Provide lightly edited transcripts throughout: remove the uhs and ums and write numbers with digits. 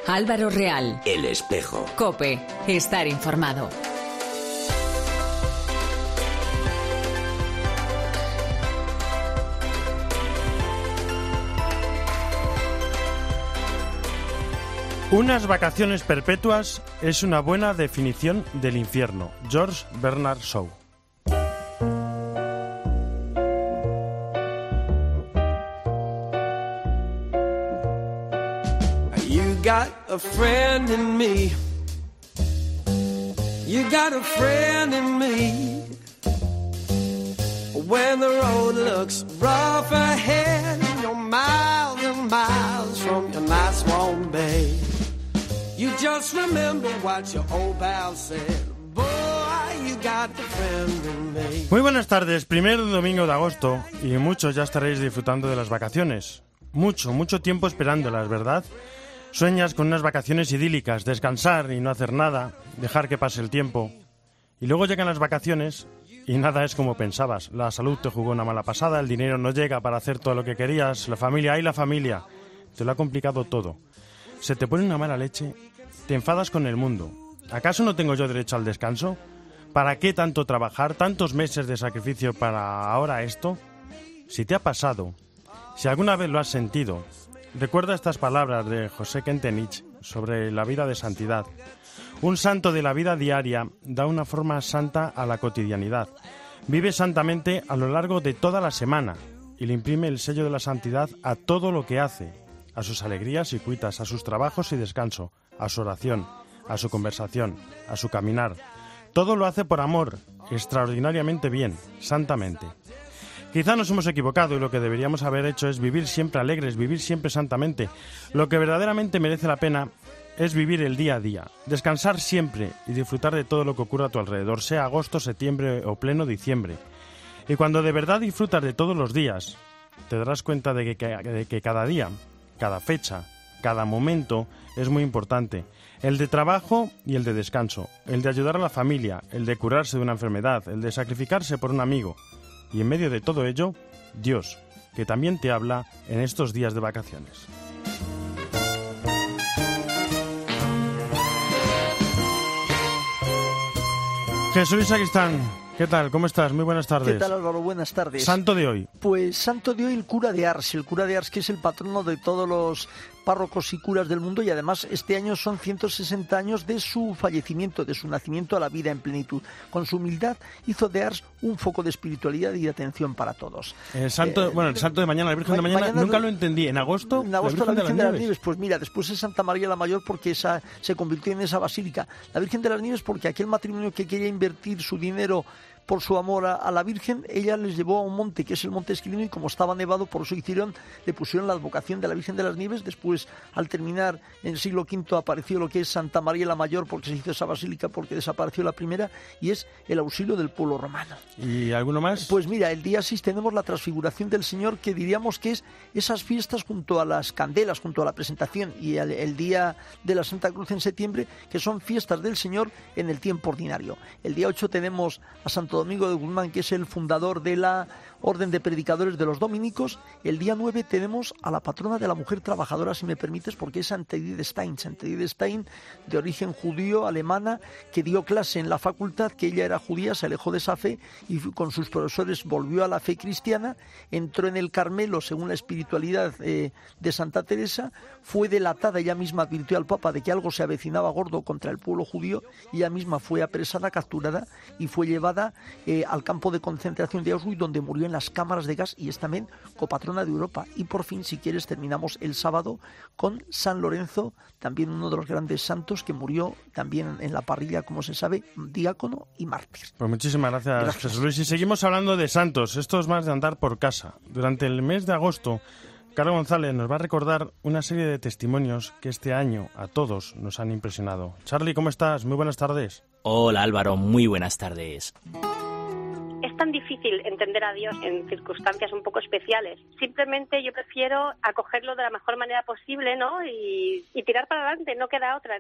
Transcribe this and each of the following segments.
Álvaro Real. El Espejo. COPE. Estar informado. Unas vacaciones perpetuas es una buena definición del infierno. George Bernard Shaw. You got a friend in me. You got a friend in me. When the road looks rough ahead, you're miles and miles from your nice warm bed. You just remember what your old pal said. Boy, you got a friend in me. Muy buenas tardes, primer domingo de agosto y muchos ya estaréis disfrutando de las vacaciones. Mucho tiempo esperándolas, ¿verdad? Sueñas con unas vacaciones idílicas, descansar y no hacer nada, dejar que pase el tiempo. Y luego llegan las vacaciones y nada es como pensabas. La salud te jugó una mala pasada, el dinero no llega para hacer todo lo que querías, la familia te lo ha complicado todo. Se te pone una mala leche, te enfadas con el mundo. ¿Acaso no tengo yo derecho al descanso? ¿Para qué tanto trabajar, tantos meses de sacrificio para ahora esto? Si te ha pasado, si alguna vez lo has sentido, recuerda estas palabras de José Kentenich sobre la vida de santidad. Un santo de la vida diaria da una forma santa a la cotidianidad. Vive santamente a lo largo de toda la semana y le imprime el sello de la santidad a todo lo que hace, a sus alegrías y cuitas, a sus trabajos y descanso, a su oración, a su conversación, a su caminar. Todo lo hace por amor, extraordinariamente bien, santamente. Quizá nos hemos equivocado y lo que deberíamos haber hecho es vivir siempre alegres, vivir siempre santamente. Lo que verdaderamente merece la pena es vivir el día a día, descansar siempre y disfrutar de todo lo que ocurre a tu alrededor, sea agosto, septiembre o pleno diciembre. Y cuando de verdad disfrutas de todos los días, te darás cuenta de que cada día, cada fecha, cada momento es muy importante. El de trabajo y el de descanso, el de ayudar a la familia, el de curarse de una enfermedad, el de sacrificarse por un amigo. Y en medio de todo ello, Dios, que también te habla en estos días de vacaciones. Jesús Luis Sacristán, ¿qué tal? ¿Cómo estás? Muy buenas tardes. ¿Qué tal, Álvaro? Buenas tardes. Santo de hoy. Pues santo de hoy el cura de Ars que es el patrono de todos los párrocos y curas del mundo, y además este año son 160 años de su fallecimiento, de su nacimiento a la vida en plenitud. Con su humildad hizo de Ars un foco de espiritualidad y de atención para todos. El santo de mañana, la Virgen de mañana, nunca lo entendí. ¿En agosto? En agosto la Virgen de las Nieves. Pues mira, después es Santa María la Mayor porque esa se convirtió en esa basílica. La Virgen de las Nieves porque aquel matrimonio que quería invertir su dinero por su amor a la Virgen, ella les llevó a un monte que es el Monte Esquilino, y como estaba nevado, por eso le pusieron la advocación de la Virgen de las Nieves. Después, al terminar en el siglo V, apareció lo que es Santa María la Mayor, porque se hizo esa basílica, porque desapareció la primera, y es el auxilio del pueblo romano. ¿Y alguno más? Pues mira, el día 6 tenemos la transfiguración del Señor, que diríamos que es esas fiestas junto a las candelas, junto a la presentación, y el día de la Santa Cruz en septiembre, que son fiestas del Señor en el tiempo ordinario. El día 8 tenemos a Santo Domingo de Guzmán, que es el fundador de la Orden de Predicadores de los Dominicos. El día 9 tenemos a la patrona de la mujer trabajadora, si me permites, porque es Santa Edith Stein. Santa Edith Stein, de origen judío, alemana, que dio clase en la facultad, que ella era judía, se alejó de esa fe y con sus profesores volvió a la fe cristiana, entró en el Carmelo según la espiritualidad de Santa Teresa, fue delatada, ella misma advirtió al Papa de que algo se avecinaba gordo contra el pueblo judío, y ella misma fue apresada, capturada y fue llevada al campo de concentración de Auschwitz, donde murió en las cámaras de gas, y es también copatrona de Europa. Y por fin, si quieres, terminamos el sábado con San Lorenzo, también uno de los grandes santos, que murió también en la parrilla, como se sabe, diácono y mártir. Pues muchísimas gracias, Jesús Luis. Y seguimos hablando de santos. Esto es más de andar por casa. Durante el mes de agosto, Carlos González nos va a recordar una serie de testimonios que este año a todos nos han impresionado. Charlie, ¿cómo estás? Muy buenas tardes. Hola Álvaro, muy buenas tardes. Es tan difícil entender a Dios en circunstancias un poco especiales. Simplemente yo prefiero acogerlo de la mejor manera posible, ¿no? Y tirar para adelante, no queda otra.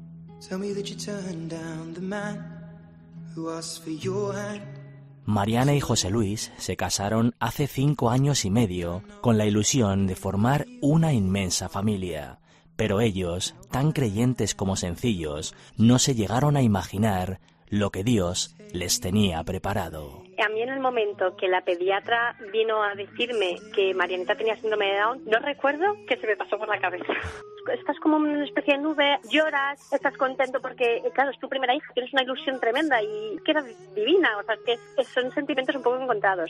Mariana y José Luis se casaron hace 5 años y medio con la ilusión de formar una inmensa familia. Pero ellos, tan creyentes como sencillos, no se llegaron a imaginar lo que Dios les tenía preparado. A mí en el momento que la pediatra vino a decirme que Marianita tenía síndrome de Down, no recuerdo qué se me pasó por la cabeza. Estás como en una especie de nube, lloras, estás contento porque, claro, es tu primera hija, tienes una ilusión tremenda y que era divina, o sea, que son sentimientos un poco encontrados.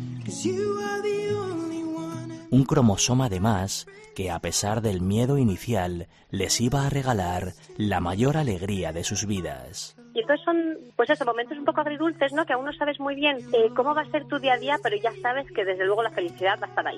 Un cromosoma de más que, a pesar del miedo inicial, les iba a regalar la mayor alegría de sus vidas. Y entonces son, pues eso, momentos un poco agridulces, ¿no? Que aún no sabes muy bien cómo va a ser tu día a día, pero ya sabes que desde luego la felicidad va a estar ahí.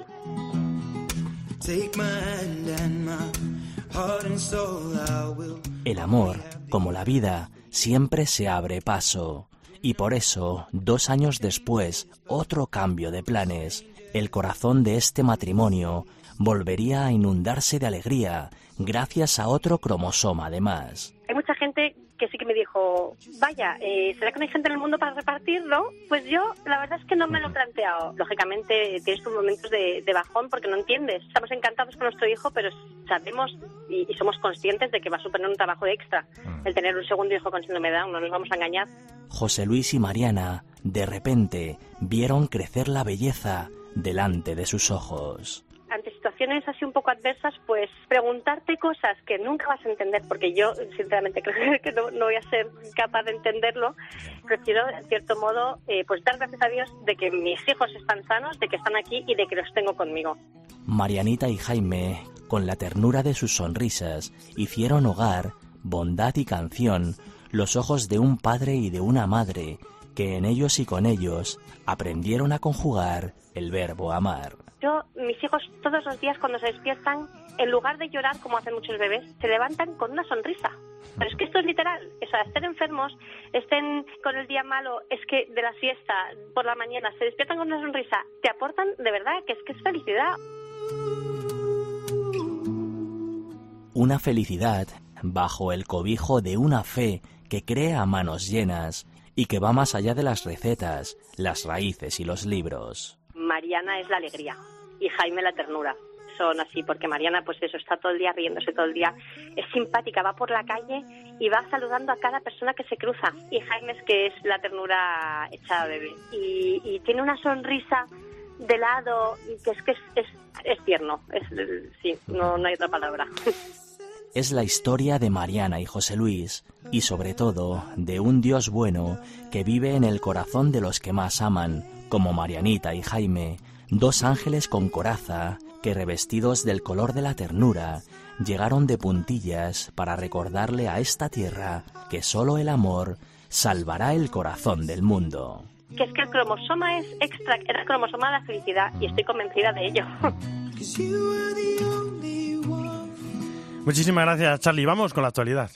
El amor, como la vida, siempre se abre paso. Y por eso, 2 años después, otro cambio de planes. El corazón de este matrimonio volvería a inundarse de alegría gracias a otro cromosoma de más. Hay mucha gente que sí que me dijo, vaya, ¿será que no hay gente en el mundo para repartirlo? Pues yo, la verdad es que no me lo he planteado. Lógicamente tienes tus momentos de bajón porque no entiendes. Estamos encantados con nuestro hijo, pero sabemos y somos conscientes de que va a suponer un trabajo de extra el tener un segundo hijo con síndrome de Down, no nos vamos a engañar. José Luis y Mariana, de repente, vieron crecer la belleza delante de sus ojos. Ante situaciones así un poco adversas, pues preguntarte cosas que nunca vas a entender, porque yo sinceramente creo que no voy a ser capaz de entenderlo. Prefiero, en cierto modo, pues dar gracias a Dios de que mis hijos están sanos, de que están aquí y de que los tengo conmigo. Marianita y Jaime, con la ternura de sus sonrisas, hicieron hogar, bondad y canción, los ojos de un padre y de una madre, que en ellos y con ellos aprendieron a conjugar el verbo amar. Mis hijos todos los días cuando se despiertan, en lugar de llorar como hacen muchos bebés, se levantan con una sonrisa. Pero es que esto es literal. O sea, estén enfermos, estén con el día malo, es que de la siesta por la mañana se despiertan con una sonrisa, te aportan de verdad que es felicidad. Una felicidad bajo el cobijo de una fe que cree a manos llenas y que va más allá de las recetas, las raíces y los libros. Mariana es la alegría y Jaime la ternura. Son así porque Mariana, pues eso, está todo el día riéndose, todo el día es simpática, va por la calle y va saludando a cada persona que se cruza. Y Jaime es que es la ternura hecha bebé y tiene una sonrisa de lado que es tierno, sí, no hay otra palabra. Es la historia de Mariana y José Luis, y sobre todo de un Dios bueno que vive en el corazón de los que más aman, como Marianita y Jaime, 2 ángeles con coraza que, revestidos del color de la ternura, llegaron de puntillas para recordarle a esta tierra que solo el amor salvará el corazón del mundo. Que es que el cromosoma es el cromosoma de la felicidad y estoy convencida de ello. Muchísimas gracias, Charlie. Vamos con la actualidad.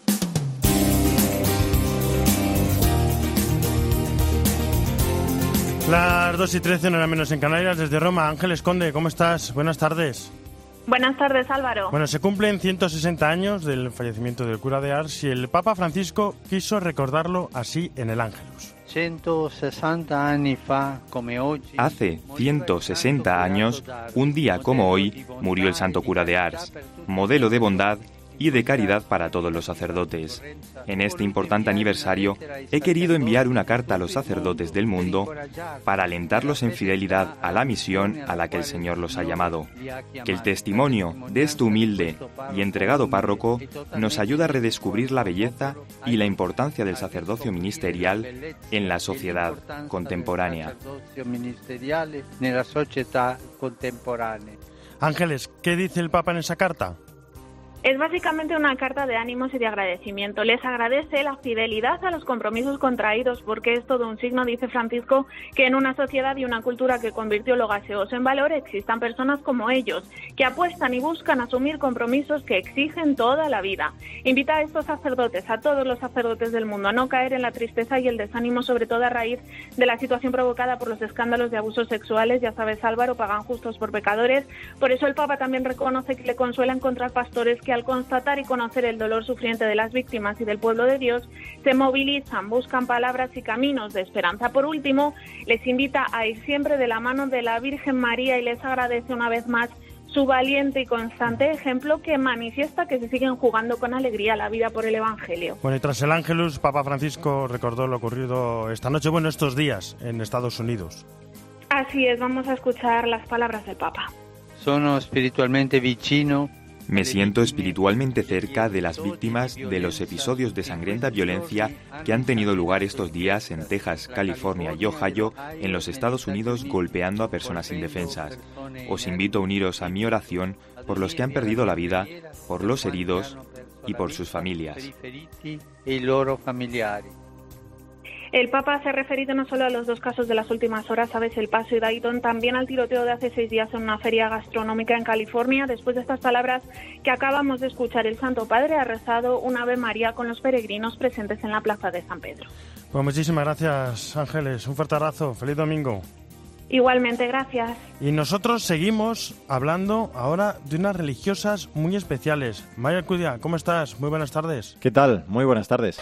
Las 2:13, no era menos en Canarias, desde Roma. Ángeles Conde, ¿cómo estás? Buenas tardes. Buenas tardes, Álvaro. Bueno, se cumplen 160 años del fallecimiento del cura de Ars y el Papa Francisco quiso recordarlo así en el Ángelus. Hace 160 años, un día como hoy, murió el santo cura de Ars, modelo de bondad y de caridad para todos los sacerdotes. En este importante aniversario, he querido enviar una carta a los sacerdotes del mundo para alentarlos en fidelidad a la misión a la que el Señor los ha llamado. Que el testimonio de este humilde y entregado párroco nos ayude a redescubrir la belleza y la importancia del sacerdocio ministerial en la sociedad contemporánea. Ángeles, ¿qué dice el Papa en esa carta? Es básicamente una carta de ánimos y de agradecimiento. Les agradece la fidelidad a los compromisos contraídos, porque es todo un signo, dice Francisco, que en una sociedad y una cultura que convirtió lo gaseoso en valor existan personas como ellos, que apuestan y buscan asumir compromisos que exigen toda la vida. Invita a estos sacerdotes, a todos los sacerdotes del mundo, a no caer en la tristeza y el desánimo, sobre todo a raíz de la situación provocada por los escándalos de abusos sexuales. Ya sabes, Álvaro, pagan justos por pecadores. Por eso el Papa también reconoce que le consuela encontrar pastores que al constatar y conocer el dolor sufriente de las víctimas y del pueblo de Dios, se movilizan, buscan palabras y caminos de esperanza. Por último, les invita a ir siempre de la mano de la Virgen María y les agradece una vez más su valiente y constante ejemplo que manifiesta que se siguen jugando con alegría la vida por el Evangelio. Bueno, y tras el Ángelus, Papa Francisco recordó lo ocurrido esta noche, bueno, estos días en Estados Unidos. Así es, vamos a escuchar las palabras del Papa. Sono spiritualmente vicino. Me siento espiritualmente cerca de las víctimas de los episodios de sangrienta violencia que han tenido lugar estos días en Texas, California y Ohio, en los Estados Unidos, golpeando a personas indefensas. Os invito a uniros a mi oración por los que han perdido la vida, por los heridos y por sus familias. El Papa se ha referido no solo a los dos casos de las últimas horas, Aves El Paso y Dayton, también al tiroteo de hace 6 días en una feria gastronómica en California. Después de estas palabras que acabamos de escuchar, el Santo Padre ha rezado un Ave María con los peregrinos presentes en la plaza de San Pedro. Pues muchísimas gracias, Ángeles. Un fuerte abrazo. Feliz domingo. Igualmente, gracias. Y nosotros seguimos hablando ahora de unas religiosas muy especiales. Maya Alcudia, ¿cómo estás? Muy buenas tardes. ¿Qué tal? Muy buenas tardes.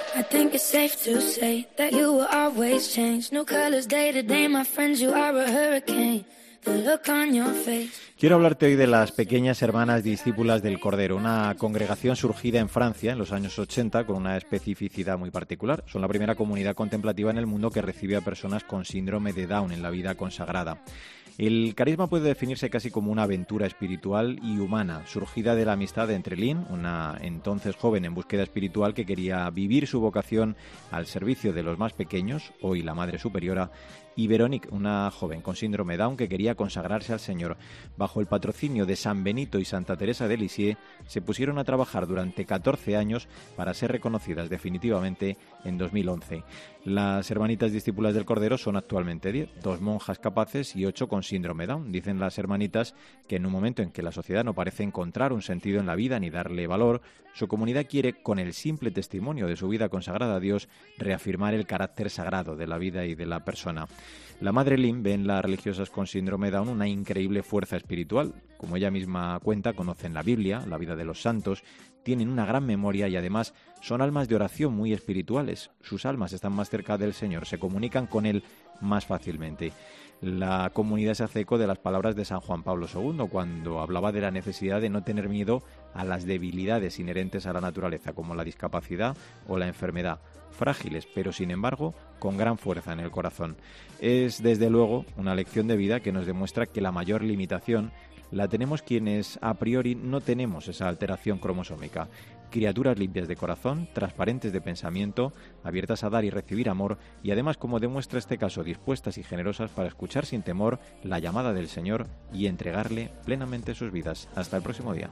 Quiero hablarte hoy de las pequeñas hermanas discípulas del Cordero, una congregación surgida en Francia en los años 80 con una especificidad muy particular. Son la primera comunidad contemplativa en el mundo que recibe a personas con síndrome de Down en la vida consagrada. El carisma puede definirse casi como una aventura espiritual y humana, surgida de la amistad entre Lynn, una entonces joven en búsqueda espiritual que quería vivir su vocación al servicio de los más pequeños, hoy la Madre Superiora, y Veronique, una joven con síndrome Down que quería consagrarse al Señor. Bajo el patrocinio de San Benito y Santa Teresa de Lisieux, se pusieron a trabajar durante 14 años para ser reconocidas definitivamente en 2011. Las hermanitas discípulas del Cordero son actualmente 10, 2 monjas capaces y 8 con síndrome Down. Dicen las hermanitas que en un momento en que la sociedad no parece encontrar un sentido en la vida ni darle valor, su comunidad quiere, con el simple testimonio de su vida consagrada a Dios, reafirmar el carácter sagrado de la vida y de la persona. La Madre Lynn ve en las religiosas con síndrome Down una increíble fuerza espiritual. Como ella misma cuenta, conocen la Biblia, la vida de los santos, tienen una gran memoria y además son almas de oración muy espirituales. Sus almas están más cerca del Señor, se comunican con Él más fácilmente. La comunidad se hace eco de las palabras de San Juan Pablo II cuando hablaba de la necesidad de no tener miedo a las debilidades inherentes a la naturaleza, como la discapacidad o la enfermedad, frágiles, pero sin embargo con gran fuerza en el corazón. Es desde luego una lección de vida que nos demuestra que la mayor limitación la tenemos quienes a priori no tenemos esa alteración cromosómica. Criaturas limpias de corazón, transparentes de pensamiento, abiertas a dar y recibir amor y además, como demuestra este caso, dispuestas y generosas para escuchar sin temor la llamada del Señor y entregarle plenamente sus vidas. Hasta el próximo día.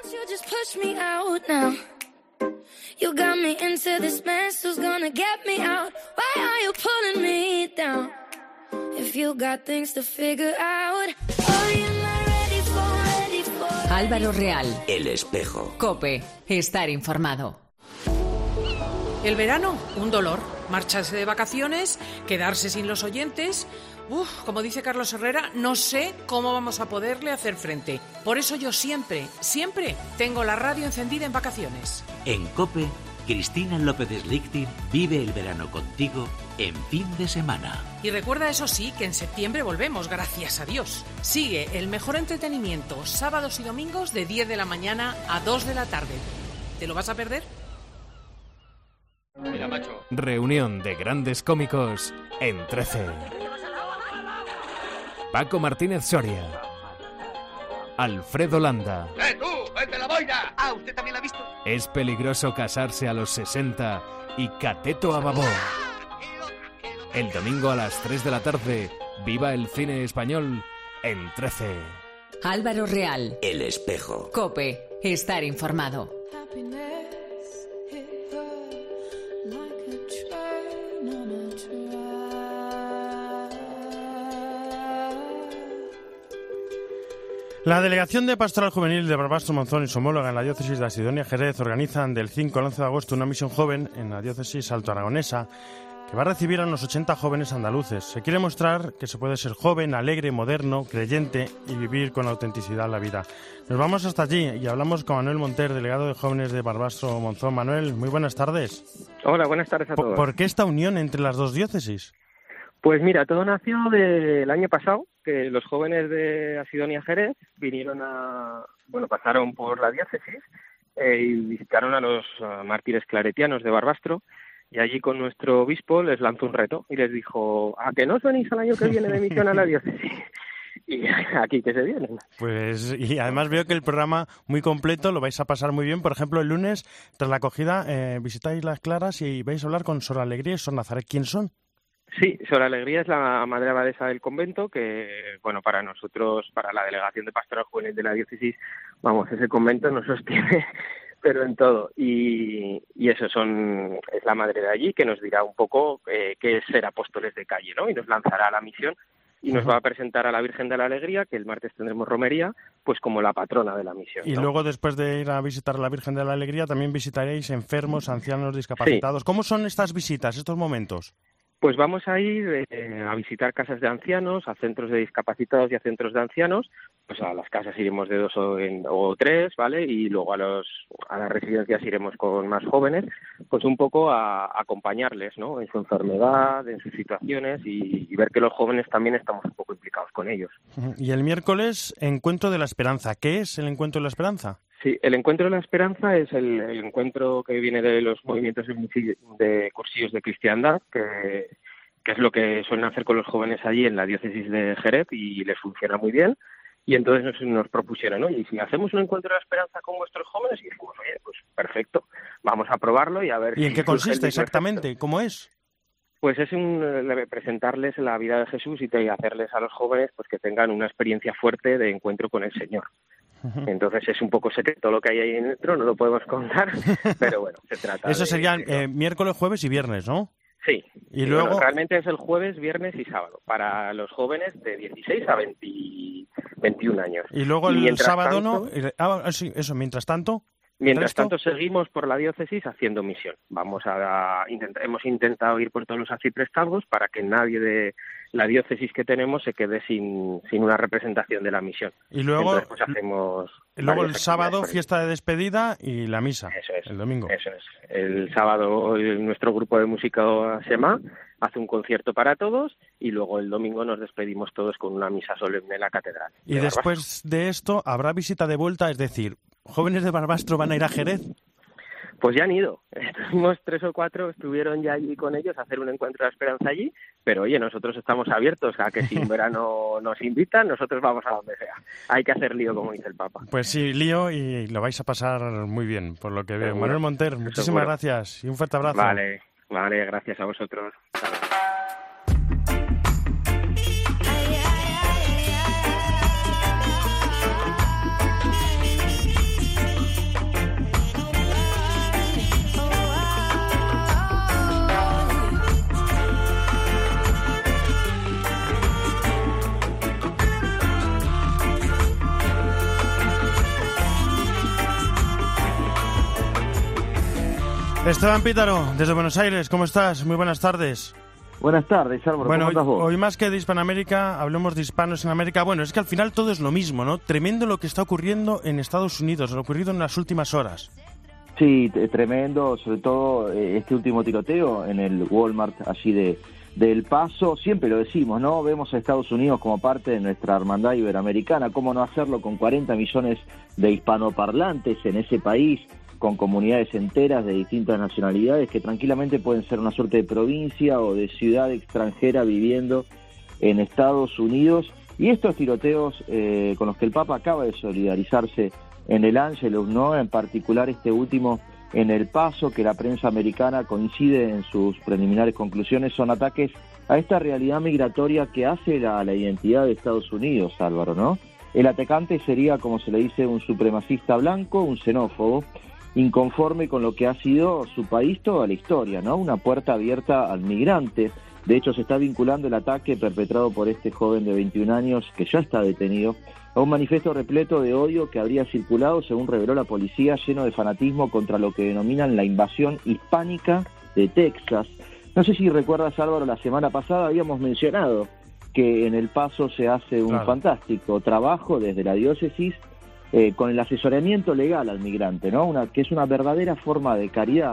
You got me into this mess, who's gonna get me out? Why are you pulling me down? If you got things to figure out, oh, you're not ready for Álvaro Real. El espejo. COPE. Estar informado. El verano, un dolor. Marcharse de vacaciones, quedarse sin los oyentes. Como dice Carlos Herrera, no sé cómo vamos a poderle hacer frente. Por eso yo siempre tengo la radio encendida en vacaciones. En COPE, Cristina López Slichting vive el verano contigo en fin de semana. Y recuerda, eso sí, que en septiembre volvemos, gracias a Dios. Sigue el mejor entretenimiento sábados y domingos de 10 de la mañana a 2 de la tarde. ¿Te lo vas a perder? Mira, macho. Reunión de grandes cómicos en 13. Paco Martínez Soria, Alfredo Landa. ¡Tú! ¡El de la boina! Ah, ¿usted también la ha visto? Es peligroso casarse a los 60 y Cateto Ababó. El domingo a las 3 de la tarde, viva el cine español en 13. Álvaro Real. El espejo. COPE. Estar informado. La Delegación de Pastoral Juvenil de Barbastro Monzón y su homóloga en la diócesis de Asidonia Jerez organizan del 5 al 11 de agosto una misión joven en la diócesis altoaragonesa que va a recibir a unos 80 jóvenes andaluces. Se quiere mostrar que se puede ser joven, alegre, moderno, creyente y vivir con autenticidad la vida. Nos vamos hasta allí y hablamos con Manuel Monter, delegado de jóvenes de Barbastro Monzón. Manuel, muy buenas tardes. Hola, buenas tardes a todos. ¿Por qué esta unión entre las dos diócesis? Pues mira, todo nació del año pasado, que los jóvenes de Asidonia Jerez pasaron por la diócesis y visitaron a los mártires claretianos de Barbastro, y allí con nuestro obispo les lanzó un reto y les dijo: ¿a que no os venís al año que viene de misión a la diócesis? Y aquí que se vienen. Pues, y además veo que el programa muy completo, lo vais a pasar muy bien. Por ejemplo, el lunes, tras la acogida, visitáis Las Claras y vais a hablar con Sor Alegría y Sor Nazaret. ¿Quién son? Sí, Sor Alegría es la madre abadesa del convento, que, bueno, para nosotros, para la Delegación de Pastoral Juvenil de la diócesis, vamos, ese convento nos sostiene, pero en todo. Y eso es la madre de allí, que nos dirá un poco qué es ser apóstoles de calle, ¿no? Y nos lanzará a la misión y nos va a presentar a la Virgen de la Alegría, que el martes tendremos romería, pues como la patrona de la misión, ¿no? Y luego, después de ir a visitar a la Virgen de la Alegría, también visitaréis enfermos, ancianos, discapacitados. Sí. ¿Cómo son estas visitas, estos momentos? Pues vamos a ir a visitar casas de ancianos, a centros de discapacitados y a centros de ancianos. Pues a las casas iremos de 2 o 3, ¿vale? Y luego a las residencias iremos con más jóvenes, pues un poco a acompañarles, ¿no? En su enfermedad, en sus situaciones y ver que los jóvenes también estamos un poco implicados con ellos. Y el miércoles, Encuentro de la Esperanza. ¿Qué es el Encuentro de la Esperanza? Sí, el Encuentro de la Esperanza es el encuentro que viene de los movimientos de cursillos de cristiandad, que es lo que suelen hacer con los jóvenes allí en la diócesis de Jerez y les funciona muy bien. Y entonces nos propusieron, oye, y si hacemos un Encuentro de la Esperanza con vuestros jóvenes, y dijimos, oye, pues perfecto, vamos a probarlo y a ver. ¿Y en qué consiste exactamente? ¿Cómo es? Pues es presentarles la vida de Jesús y hacerles a los jóvenes pues que tengan una experiencia fuerte de encuentro con el Señor. Entonces es un poco secreto lo que hay ahí dentro, no lo podemos contar, pero bueno, se trata. Eso serían miércoles, jueves y viernes, ¿no? Sí. Y luego bueno, realmente es el jueves, viernes y sábado para los jóvenes de 16 a 21 años. Y luego el sábado, ¿no? Sí, eso, mientras tanto. Mientras tanto, seguimos por la diócesis haciendo misión. Hemos intentado ir por todos los arciprestazgos para que nadie de la diócesis que tenemos se quede sin una representación de la misión. Y luego, entonces, pues hacemos luego el sábado, fiesta de despedida y la misa. Eso es. El domingo. Eso es. El sábado nuestro grupo de música SEMA hace un concierto para todos y luego el domingo nos despedimos todos con una misa solemne en la catedral. Y después de esto, ¿habrá visita de vuelta? Es decir, ¿jóvenes de Barbastro van a ir a Jerez? Pues ya han ido. Estuvimos 3 o 4, estuvieron ya allí con ellos a hacer un Encuentro de la Esperanza allí, pero oye, nosotros estamos abiertos a que si en verano nos invitan, nosotros vamos a donde sea. Hay que hacer lío, como dice el Papa. Pues sí, lío, y lo vais a pasar muy bien, por lo que veo. Manuel Monter, muchísimas gracias y un fuerte abrazo. Vale, gracias a vosotros. Esteban Pítaro, desde Buenos Aires, ¿cómo estás? Muy buenas tardes. Buenas tardes, Álvaro. Bueno, ¿cómo andas vos? Hoy más que de Hispanoamérica, hablemos de hispanos en América. Bueno, es que al final todo es lo mismo, ¿no? Tremendo lo que está ocurriendo en Estados Unidos, lo ocurrido en las últimas horas. Sí, tremendo, sobre todo este último tiroteo en el Walmart allí de El Paso. Siempre lo decimos, ¿no? Vemos a Estados Unidos como parte de nuestra hermandad iberoamericana. ¿Cómo no hacerlo con 40 millones de hispanoparlantes en ese país, con comunidades enteras de distintas nacionalidades que tranquilamente pueden ser una suerte de provincia o de ciudad extranjera viviendo en Estados Unidos? Y estos tiroteos con los que el Papa acaba de solidarizarse en el Ángelus, ¿no? En particular este último en El Paso, que la prensa americana coincide en sus preliminares conclusiones, son ataques a esta realidad migratoria que hace a la identidad de Estados Unidos, Álvaro, ¿no? El atacante sería, como se le dice, un supremacista blanco, un xenófobo, inconforme con lo que ha sido su país toda la historia, ¿no? Una puerta abierta al migrante. De hecho, se está vinculando el ataque perpetrado por este joven de 21 años, que ya está detenido, a un manifiesto repleto de odio que habría circulado, según reveló la policía, lleno de fanatismo contra lo que denominan la invasión hispánica de Texas. No sé si recuerdas, Álvaro, la semana pasada habíamos mencionado que en El Paso se hace un fantástico trabajo desde la diócesis con el asesoramiento legal al migrante, ¿no? Que es una verdadera forma de caridad,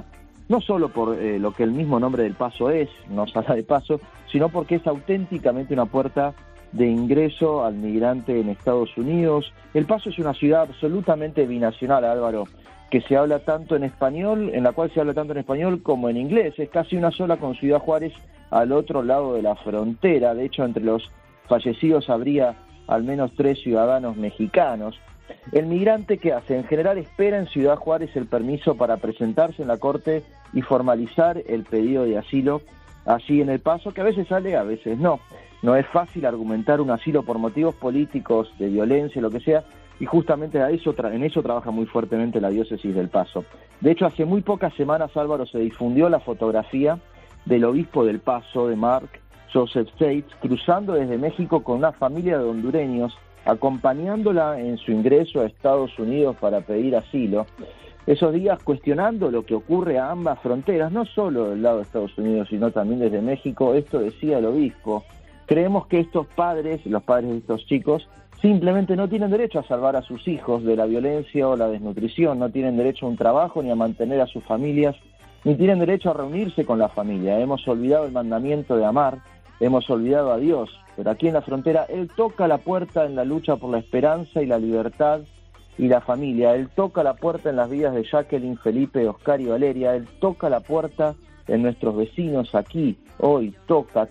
no solo por lo que el mismo nombre del paso es, nos habla de paso, sino porque es auténticamente una puerta de ingreso al migrante en Estados Unidos. El Paso es una ciudad absolutamente binacional, Álvaro, que se habla tanto en español, en la cual se habla tanto en español como en inglés. Es casi una sola con Ciudad Juárez al otro lado de la frontera. De hecho, entre los fallecidos habría al menos 3 ciudadanos mexicanos. El migrante, ¿qué hace? En general espera en Ciudad Juárez el permiso para presentarse en la corte y formalizar el pedido de asilo allí en El Paso, que a veces sale, a veces no. No es fácil argumentar un asilo por motivos políticos, de violencia, lo que sea, y justamente en eso trabaja muy fuertemente la diócesis del Paso. De hecho, hace muy pocas semanas, Álvaro, se difundió la fotografía del obispo del Paso, de Mark Joseph Seitz, cruzando desde México con una familia de hondureños, acompañándola en su ingreso a Estados Unidos para pedir asilo. Esos días cuestionando lo que ocurre a ambas fronteras, no solo del lado de Estados Unidos, sino también desde México. Esto decía el obispo: creemos que estos padres, los padres de estos chicos, simplemente no tienen derecho a salvar a sus hijos de la violencia o la desnutrición, no tienen derecho a un trabajo ni a mantener a sus familias, ni tienen derecho a reunirse con la familia. Hemos olvidado el mandamiento de amar, hemos olvidado a Dios, pero aquí en la frontera Él toca la puerta en la lucha por la esperanza y la libertad y la familia. Él toca la puerta en las vidas de Jacqueline, Felipe, Oscar y Valeria. Él toca la puerta en nuestros vecinos aquí, hoy, toca.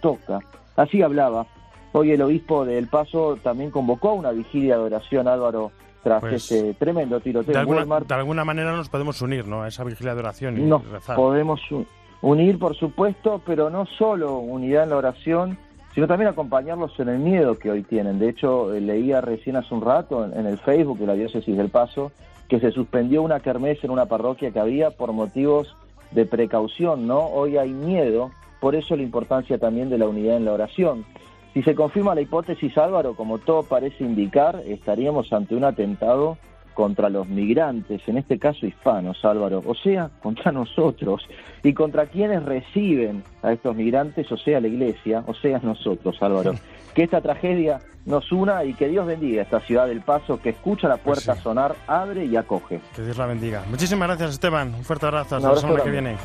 Así hablaba. Hoy el obispo de El Paso también convocó una vigilia de oración, Álvaro, tras este tremendo tiroteo en Walmart. De alguna manera nos podemos unir, ¿no?, a esa vigilia de oración y nos rezar. Podemos unir, por supuesto, pero no solo unidad en la oración, sino también acompañarlos en el miedo que hoy tienen. De hecho, leía recién hace un rato en el Facebook de la diócesis del Paso que se suspendió una kermés en una parroquia que había por motivos de precaución, ¿no? Hoy hay miedo, por eso la importancia también de la unidad en la oración. Si se confirma la hipótesis, Álvaro, como todo parece indicar, estaríamos ante un atentado contra los migrantes, en este caso hispanos, Álvaro, o sea, contra nosotros, y contra quienes reciben a estos migrantes, o sea, la Iglesia, o sea, nosotros, Álvaro. Que esta tragedia nos una y que Dios bendiga a esta ciudad del Paso, que escucha la puerta sonar, abre y acoge. Que Dios la bendiga. Muchísimas gracias, Esteban. Un fuerte abrazo. Hasta la semana que viene.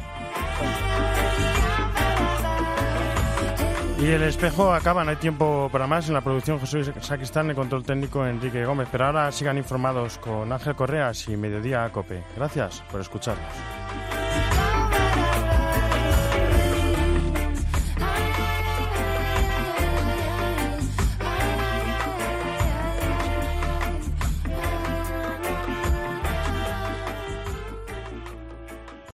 Y El Espejo acaba, no hay tiempo para más. En la producción José Sacristán, el control técnico Enrique Gómez. Pero ahora sigan informados con Ángel Correas y Mediodía Cope. Gracias por escucharnos.